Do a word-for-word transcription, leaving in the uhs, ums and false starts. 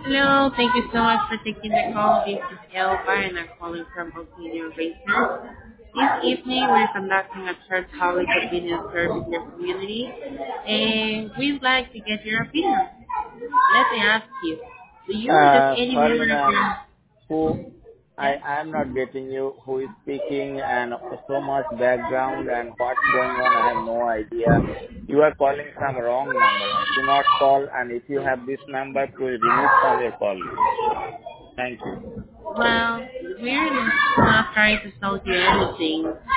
Hello, thank you so much for taking the call. This is Elba and I'm calling from Opinion Research. This evening we're conducting a third public opinion survey in your community and we'd like to get your opinion. Let me ask you, do you or does Uh, any sorry, member of ma'am. your... Who I Yes? I am not getting you. Who is speaking and so much background and what's going on? I have no idea. You are calling from wrong number. Do not call. And if you have this number, please remove from your call list. Thank you. Well, we're not trying to sell you anything.